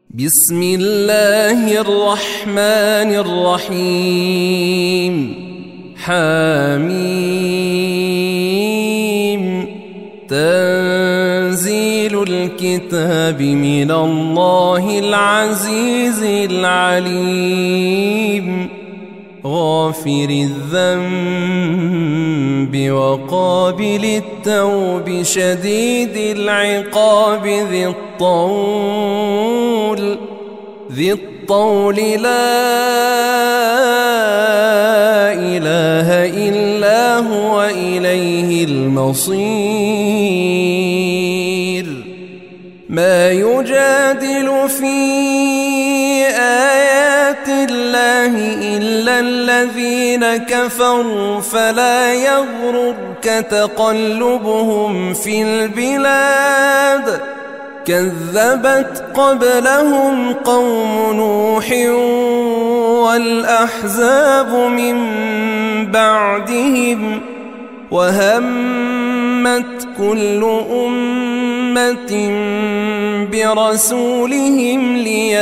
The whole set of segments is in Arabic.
بسم الله الرحمن الرحيم حميم تنزيل الكتاب من الله العزيز العليم غافر الذنب وقابل التوب شديد العقاب ذي الطول لا إله إلا هو إليه المصير ما يجادل في آيات الله إلا الذين كفروا فلا يغررك تقلبهم في البلاد كذبت قبلهم قوم نوح والأحزاب من بعدهم وهمت كل أمة برسولهم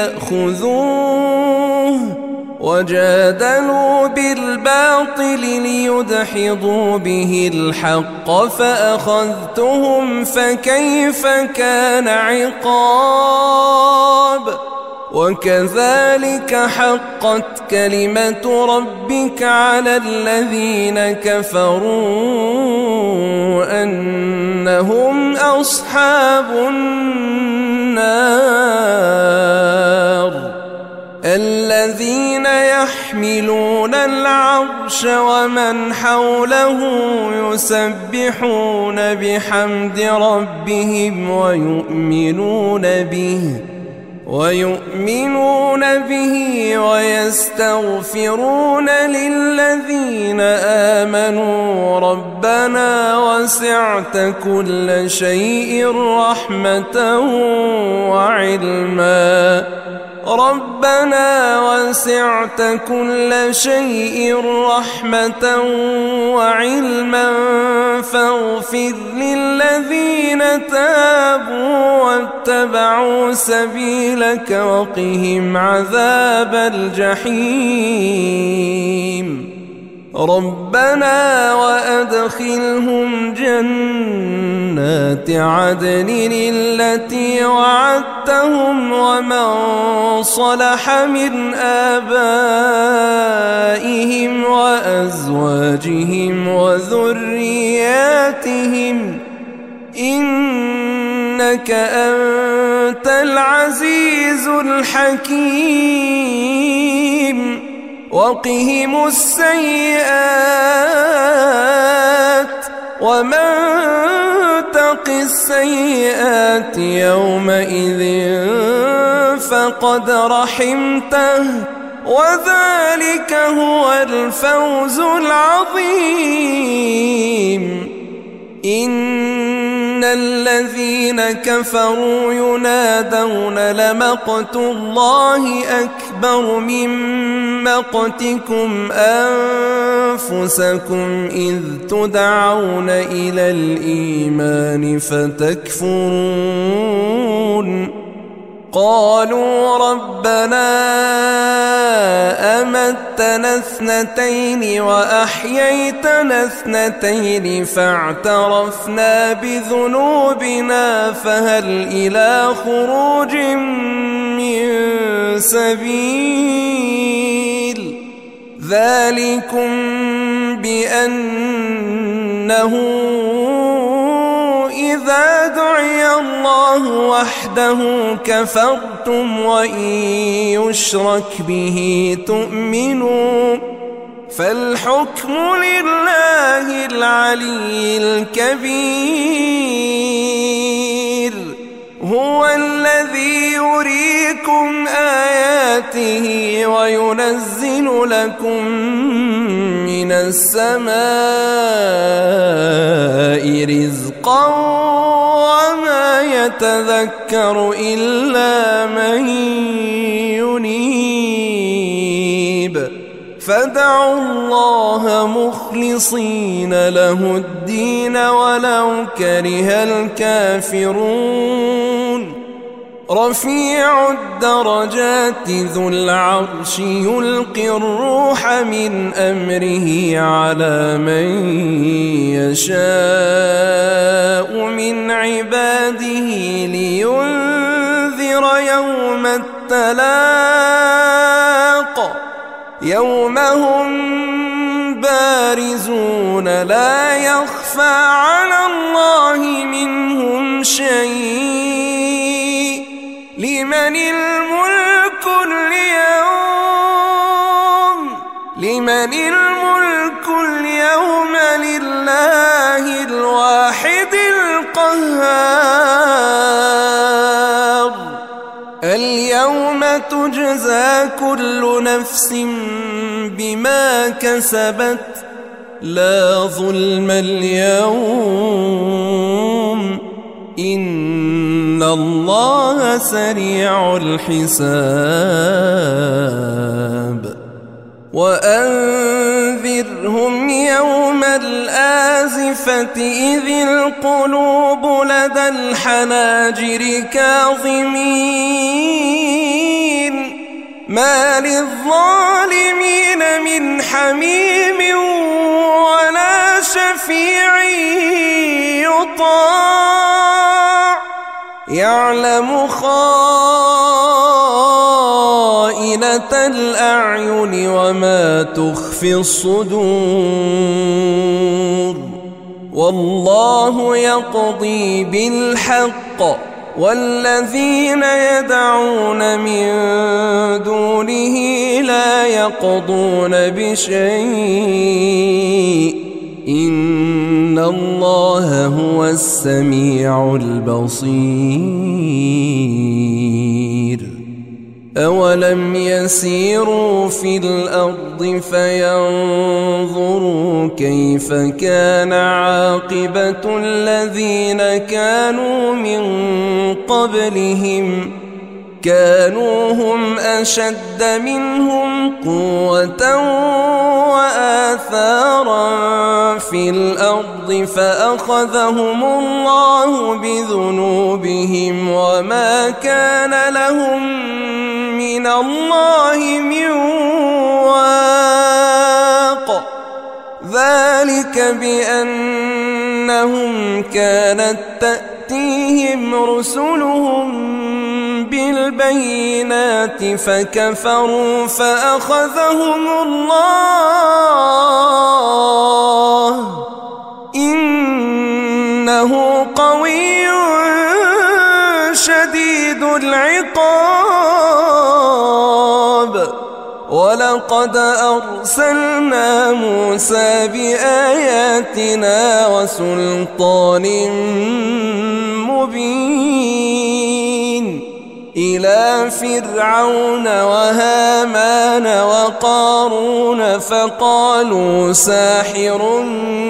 ليأخذوه وجادلوا بالباطل ليدحضوا به الحق فأخذتهم فكيف كان عقاب وكذلك حقت كلمة ربك على الذين كفروا أنهم أصحاب النار الذين يحملون العرش ومن حوله يسبحون بحمد ربهم ويؤمنون به ويستغفرون للذين آمنوا ربنا وسعت كل شيء رحمة وعلما فاغفر للذين تابوا واتبعوا سبيلك وقهم عذاب الجحيم ربنا وأدخلهم جنات عدن التي وعدتهم ومن صلح من آبائهم وأزواجهم وذرياتهم إنك أنت العزيز الحكيم وقهم السيئات ومن تق السيئات يومئذ فقد رحمته وذلك هو الفوز العظيم إن الذين كفروا ينادون لمقت الله أكبر من مقتكم أنفسكم إذ تدعون إلى الإيمان فتكفرون قالوا ربنا أمتنا اثنتين وأحييتنا اثنتين فاعترفنا بذنوبنا فهل إلى خروج من سبيل ذلكم بأنه إذا دعي الله وحده كفرتم وإن يشرك به تؤمنوا فالحكم لله العلي الكبير هو الذي يريكم آياته وينزل لكم من السماء رزقا وما يتذكر إلا من ينيب فادعوا الله مخلصين له الدين ولو كره الكافرون رفيع الدرجات ذو العرش يلقي الروح من أمره على من يشاء من عباده لينذر يوم التلاق يوم هم بارزون لا يخفى على الله منهم شيء لمن الملك اليوم لله الواحد القهار اليوم تجزى كل نفس بما كسبت لا ظلم اليوم إن الله سريع الحساب وأنذرهم يوم الآزفة إذ القلوب لدى الحناجر كاظمين ما للظالمين من حميم ولا شفيع يطاع يعلم خائنة الأعين وما تخفي الصدور والله يقضي بالحق والذين يدعون من دونه لا يقضون بشيء إن الله هو السميع البصير أولم يسيروا في الأرض فينظروا كيف كان عاقبة الذين كانوا من قبلهم كانوا هم أشد منهم قوة وآثارا في الأرض فأخذهم الله بذنوبهم وما كان لهم من الله من واق ذلك بأنهم كانت تأتيهم رسلهم بالبينات فكفروا فأخذهم الله إنه قوي شديد العقاب ولقد أرسلنا موسى بآياتنا وسلطان مبين إلى فرعون وهامان وقارون فقالوا ساحر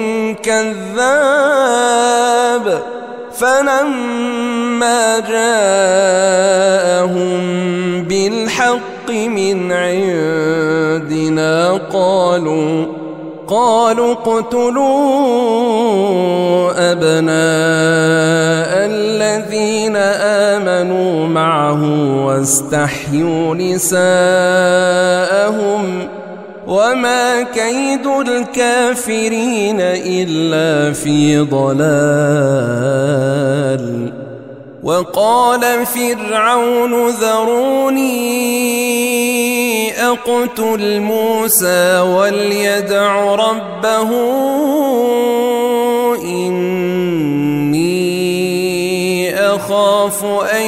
كذاب فلما جاءهم بالحق من عندنا قالوا اقتلوا أبناء الذين آمنوا معه واستحيوا نساءهم وما كيد الكافرين إلا في ضلال وقال فرعون ذروني أقتل موسى وليدع ربه إني أخاف أن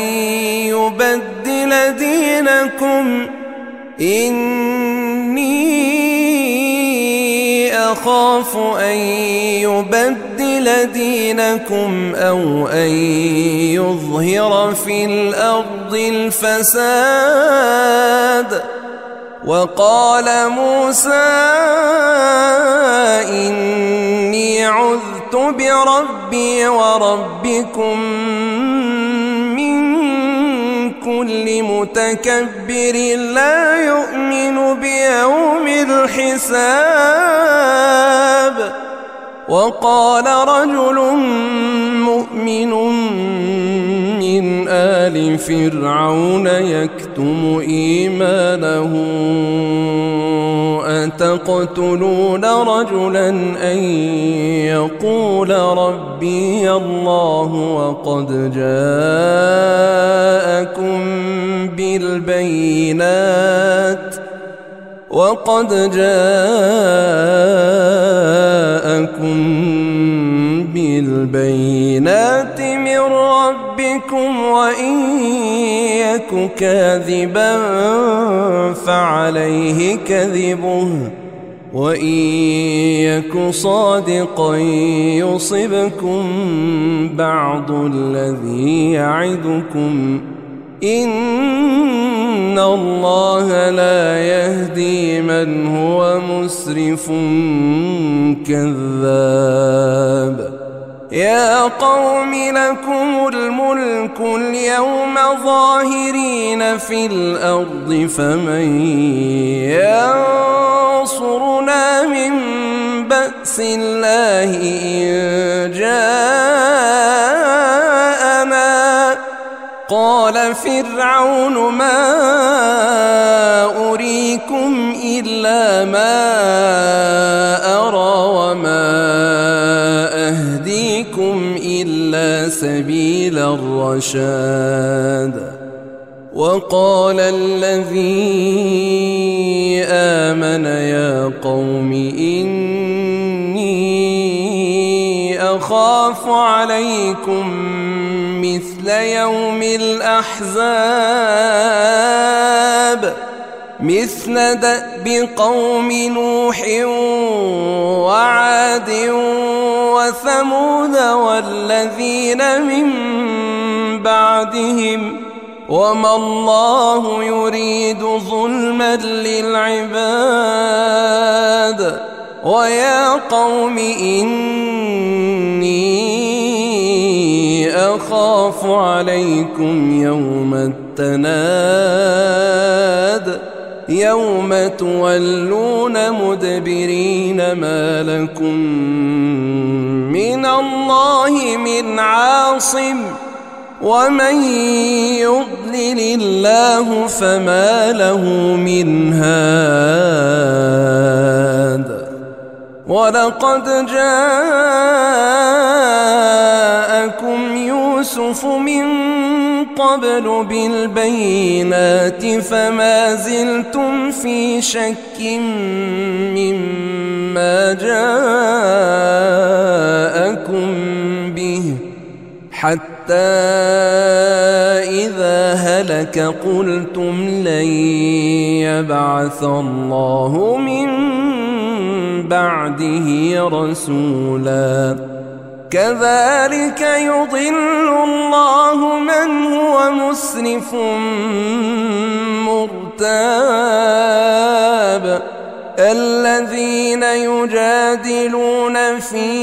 يبدل دينكم أو أن يظهر في الأرض الفساد وقال موسى إني عذت بربي وربكم من كل متكبر لا يؤمن بيوم الحساب وقال رجل مؤمن من آل فرعون يكتم إيمانه أتقتلون رجلا أن يقول ربي الله وقد جاءكم بالبينات من ربكم وإن يك كاذبا فعليه كذبه وإن يك صادقا يصبكم بعض الذي يعدكم إن الله لا يهدي من هو مسرف كذاب. يا قوم لكم الملك اليوم ظاهرين في الأرض فمن ينصرنا من بأس الله إن جاءنا. قال فرعون ما أريكم إلا ما أرى وما أهديكم إلا سبيل الرشاد. وقال الذي آمن يا قوم إني أخاف عليكم مثل يوم الأحزاب مثل دأب قوم نوح وعاد وثمود والذين من بعدهم وما الله يريد ظلما للعباد. ويا قوم إني أخاف عليكم يوم التناد يوم تولون مدبرين ما لكم من الله من عاصم ومن يضلل الله فما له من هاد. ولقد جاءكم يوسف من قبل بالبينات فما زلتم في شك مما جاءكم به حتى إذا هلك قلتم لن يبعث الله من بعده رسولا. كذلك يضل الله من هو مسرف مرتاب. الذين يجادلون في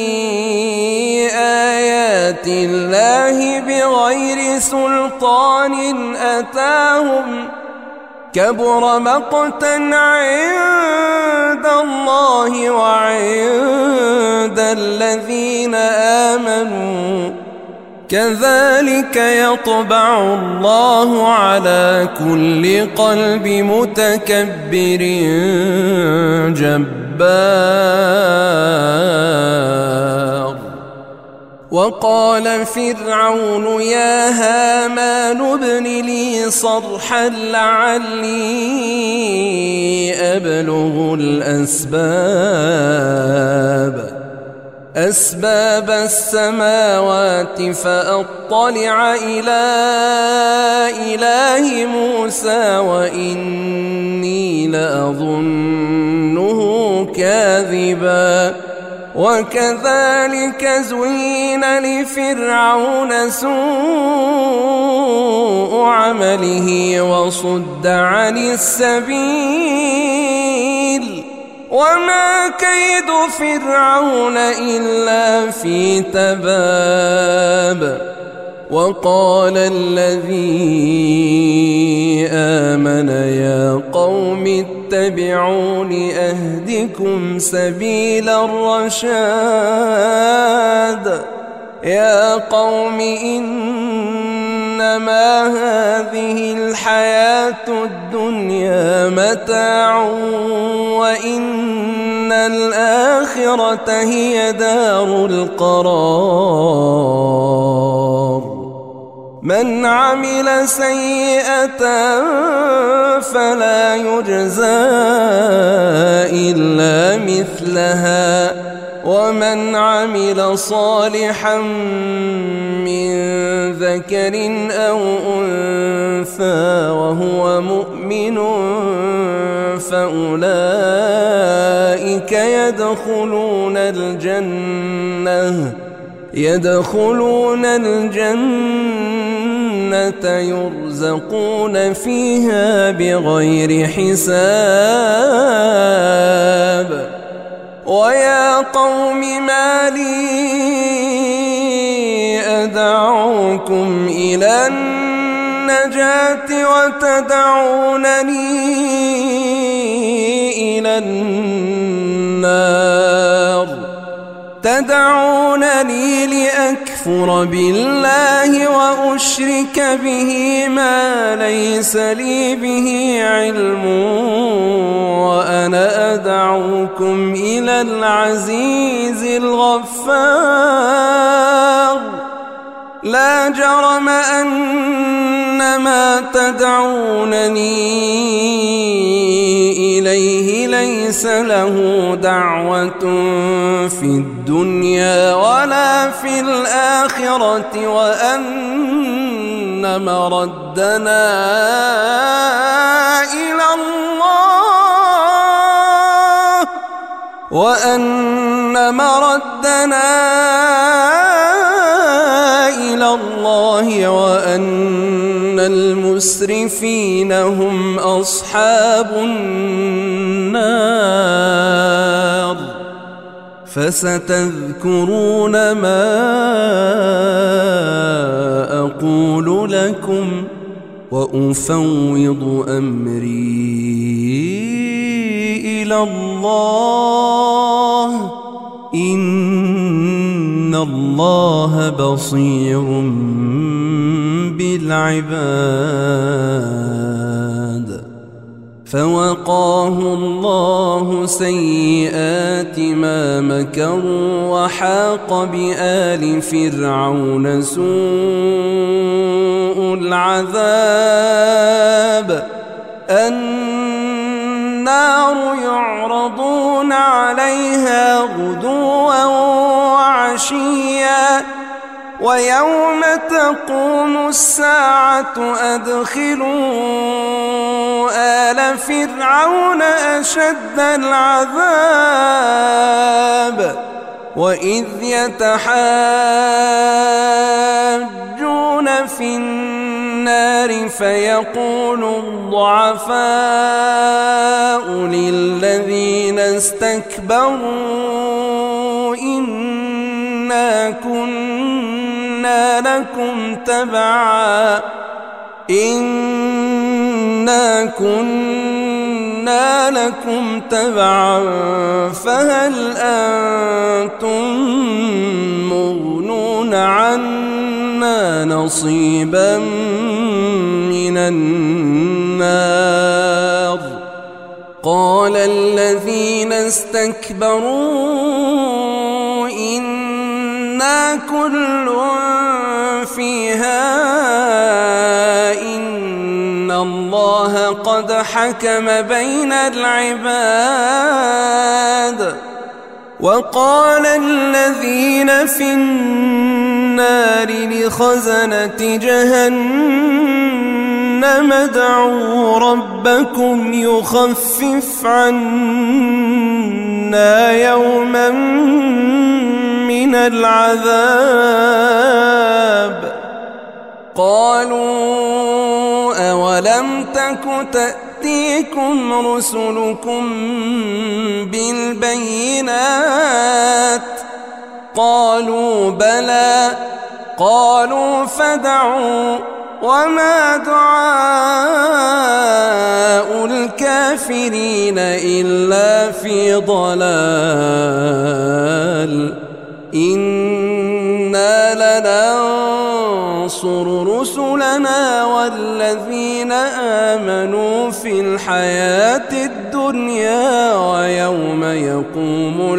آيات الله بغير سلطان أتاهم كبر مقتا عند الله وعند الذين آمنوا كذلك يطبع الله على كل قلب متكبر جبار. وقال فرعون يا هامان ابن لي صرحا لعلي أبلغ أسباب السماوات فأطلع إلى إله موسى وإني لأظنه كاذبا. وكذلك زين لفرعون سوء عمله وصد عن السبيل وما كيد فرعون إلا في تباب. وقال الذي آمن يا قوم اتبعون أهدكم سبيل الرشاد. يا قوم إنما هذه الحياة الدنيا متاع وإن الآخرة هي دار القرار من عمل سيئة فلا يجزى إلا مثلها ومن عمل صالحا من ذكر أو أنثى وهو مؤمن فأولئك يدخلون الجنة يرزقون فيها بغير حساب ويا قوم ما لي أدعوكم إلى النجاة وتدعونني إلى النار تدعونني لأكفر بالله وأشرك به ما ليس لي به علم وأنا أدعوكم إلى العزيز الغفار لا جرم أن ما تدعونني إليه ليس له دعوة في الدنيا ولا في الآخرة وأن مردنا إلى الله وأن المسرفين هم أصحاب النار فستذكرون ما أقول لكم وأفوض أمري إلى الله إن الله بصير بالعباد فوقاه الله سيئات ما مكروا وحاق بآل فرعون سوء العذاب النار يعرضون عليها غدوا وعشيا ويوم تقوم الساعة أدخلوا آل فرعون أشد العذاب وإذ يتحاجون في النار فيقول الضعفاء للذين استكبروا إنا كنا لكم تبعا فهل أنتم مغنون عنا نصيبا من النار قال الذين استكبروا إنا كل فيها إن الله قد حكم بين العباد وقال الذين في النار لخزنة جهنم ادعوا ربكم يخفف عنا يوما من العذاب قالوا أولم تك تأتيكم رسلكم بالبينات قالوا بلى قالوا فادعوا وما دعاء الكافرين إلا في ضلال إنا لننصر رسلنا نبلغ الذين آمنوا في الحياة الدنيا ويوم يقوم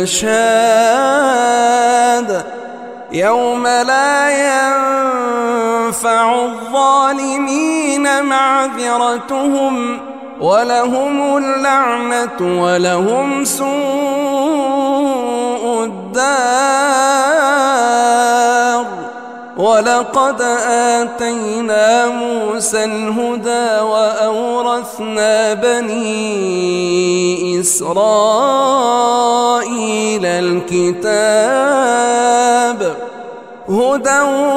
الأشهاد يوم لا ينفع الظالمين معذرتهم ولهم اللعنة ولهم سوء الدار. ولقد آتينا موسى الهدى وأورثنا بني إسرائيل الكتاب هدى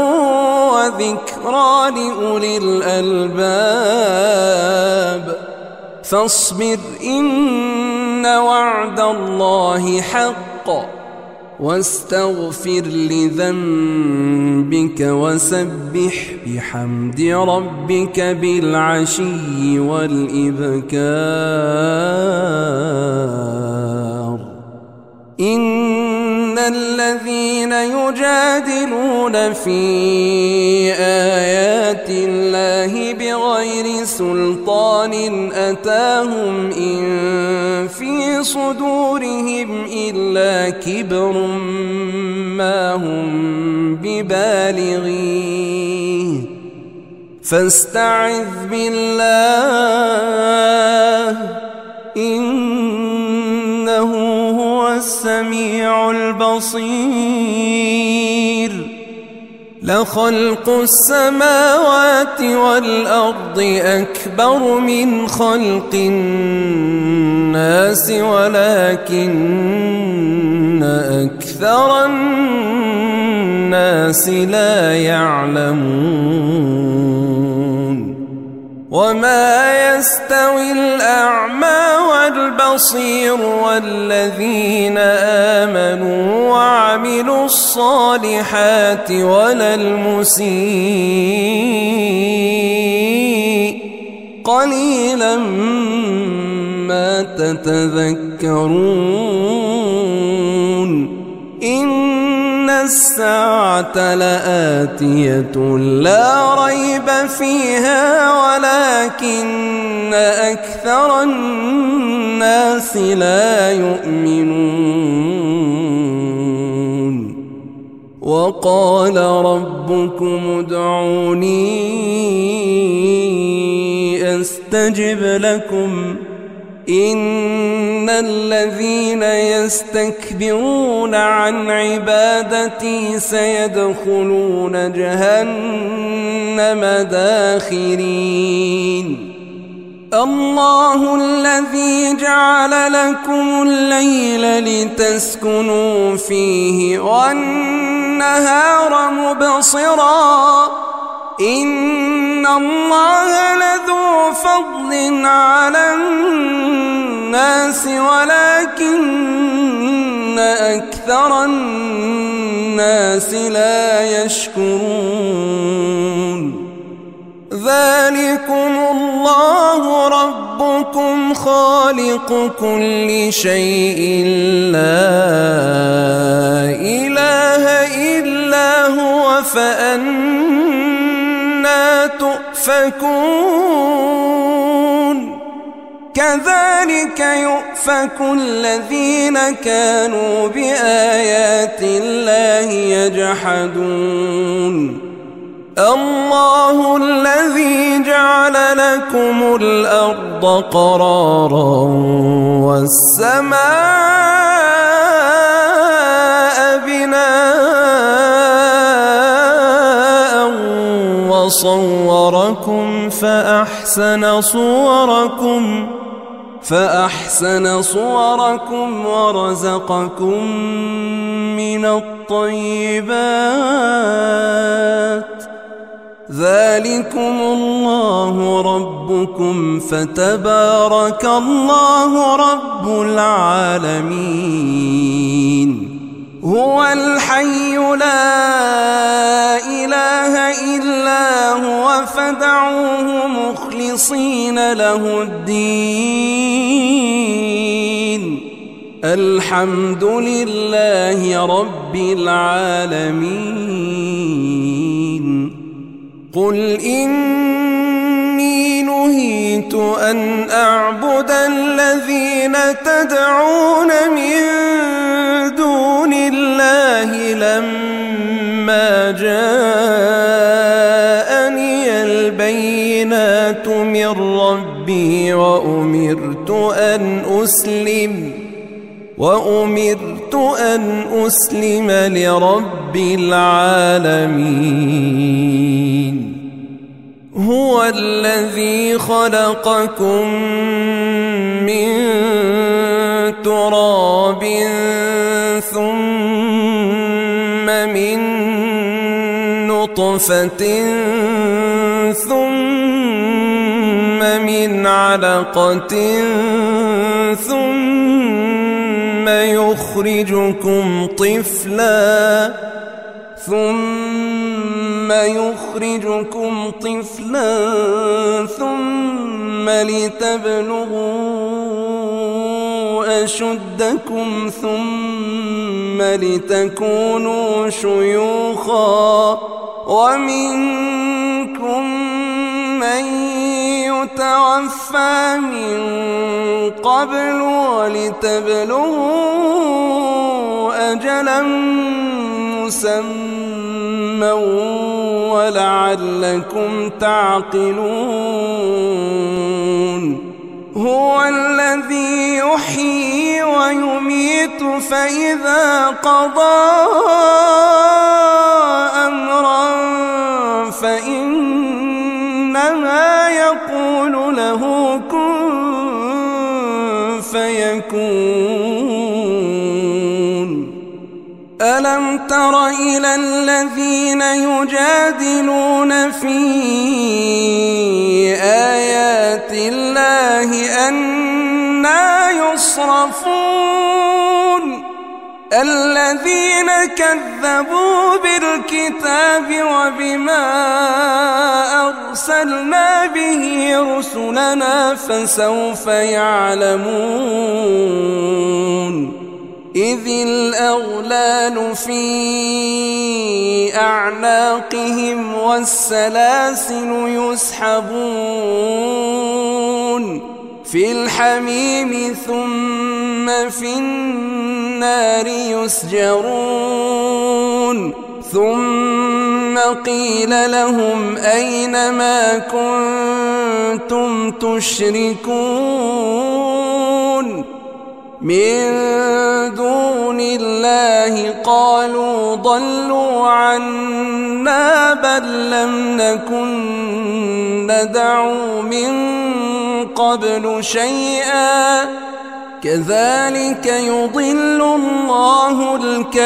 وذكرى لأولي الألباب. فاصبر إن وعد الله حق واستغفر لذنبك وسبح بحمد ربك بالعشي والإبكار. إن الذين يجادلون في آيات الله بغير سلطان أتاهم إن في صدورهم إلا كبر ما هم ببالغيه فاستعذ بالله إنه هو السميع البصير. لخلق السماوات والأرض أكبر من خلق الناس ولكن أكثر الناس لا يعلمون. وما يستوي الأعمى والبصير والذين آمنوا وعملوا الصالحات ولا المسيء قليلا ما تتذكرون. إن الساعة لآتية لا ريب فيها ولكن أكثر الناس لا يؤمنون. وقال ربكم ادعوني أستجب لكم إن الذين يستكبرون عن عبادتي سيدخلون جهنم داخرين. الله الذي جعل لكم الليل لتسكنوا فيه والنهار مبصرا إن الله لذو فضل على الناس ولكن أكثر الناس لا يشكرون. ذلكم الله ربكم خالق كل شيء لا إله إلا هو فأنا تؤفكون. كذلك يؤفك الذين كانوا بآيات الله يجحدون. الله الذي جعل لكم الأرض قرارا والسماء بناء وصوركم فأحسن صوركم ورزقكم من الطيبات. ذلكم الله ربكم فتبارك الله رب العالمين. هو الحي لا إله إلا هو فادعوه مخلصين له الدين. الحمد لله رب العالمين. قل إن أن أعبد الذين تدعون من دون الله لما جاءني البينات من ربي وأمرت أن أسلم لرب العالمين. هو الذي خلقكم من تراب ثم من نطفة ثم من علقة ثم يخرجكم طفلا ثم لتبلغوا أشدكم ثم لتكونوا شيوخا ومنكم من يتوفى من قبل ولتبلغوا أجلا مسمى ولعلكم تعقلون. هو الذي يحيي ويميت فإذا قضى أمرا فإنما يقول له كن فيكون. ألم تر إلى الذين يجادلون في آيات الله أنى يصرفون الذين كذبوا بالكتاب وبما أرسلنا به رسلنا فسوف يعلمون. إذ الأغلال في أعناقهم والسلاسل يسحبون في الحميم ثم في النار يسجرون. ثم قيل لهم أين ما كنتم تشركون من دون الله قالوا ضلوا عنا بل لم نكن ندعو من قبل شيئا كذلك يضل الله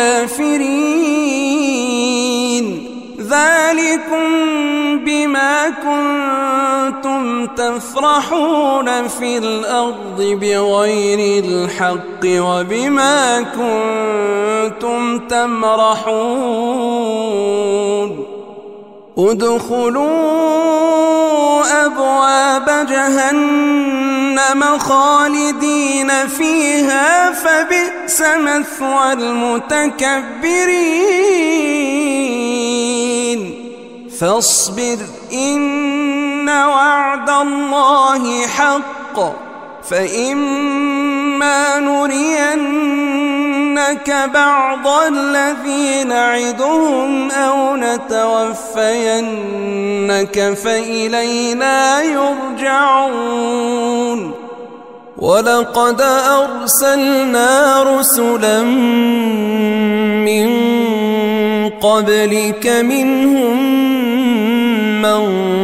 الكافرين. ذلكم بما كنتم تفرحون في الأرض بغير الحق وبما كنتم تمرحون. ادخلوا أبواب جهنم خالدين فيها فبئس مثوى المتكبرين. فاصبر إن وعد الله حق فإما نرينك بعض الذي نعدهم أو نتوفينك فإلينا يرجعون. ولقد أرسلنا رسلا من قبلك منهم من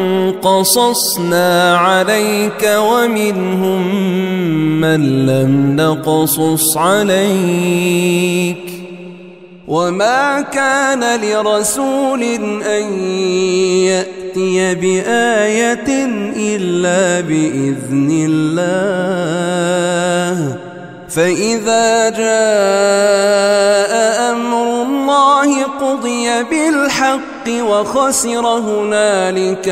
قصصنا عليك ومنهم من لم نقصص عليك. وما كان لرسول أن يأتي بآية إلا بإذن الله فإذا جاء أمر الله قضي بالحق وخسر هنالك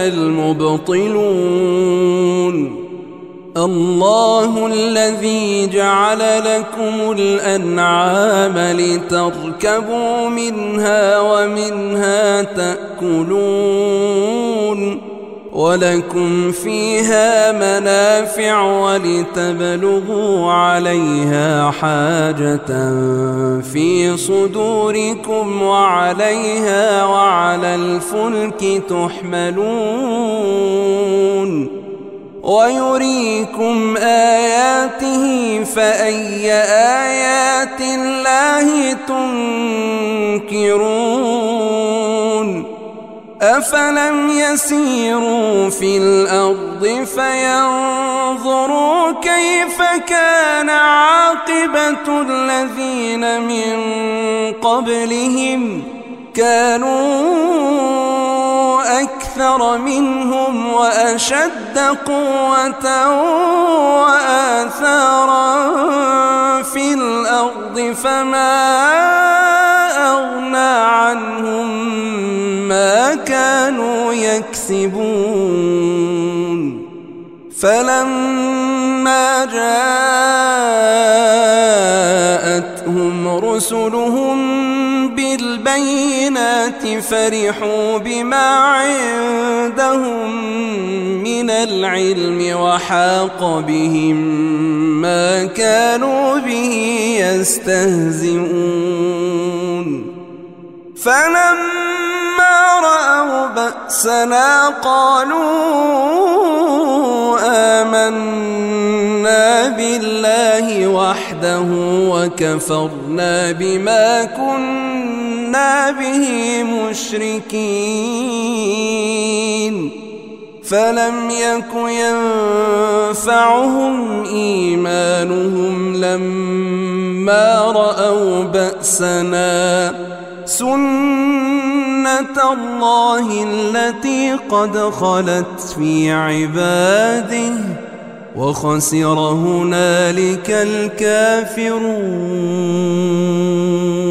المبطلون. الله الذي جعل لكم الأنعام لتركبوا منها ومنها تأكلون ولكم فيها منافع ولتبلغوا عليها حاجة في صدوركم وعليها وعلى الفلك تحملون ويريكم آياته فأي آيات الله تنكرون أفلم يسيروا في الأرض فينظروا كيف كان عاقبة الذين من قبلهم كانوا أكثر منهم وأشد قوة وآثارا في الأرض فما أغنى عنهم ما كانوا يكسبون فلما جاءتهم رسلهم بالبينات فرحوا بما عندهم من العلم وحاق بهم ما كانوا به يستهزئون فلما رأوا بأسنا قالوا آمنا بالله وحده وكفرنا بما كنا به مشركين فلم يك ينفعهم إيمانهم لما رأوا بأسنا سنة الله التي قد خلت في عباده وخسر هنالك الكافرون.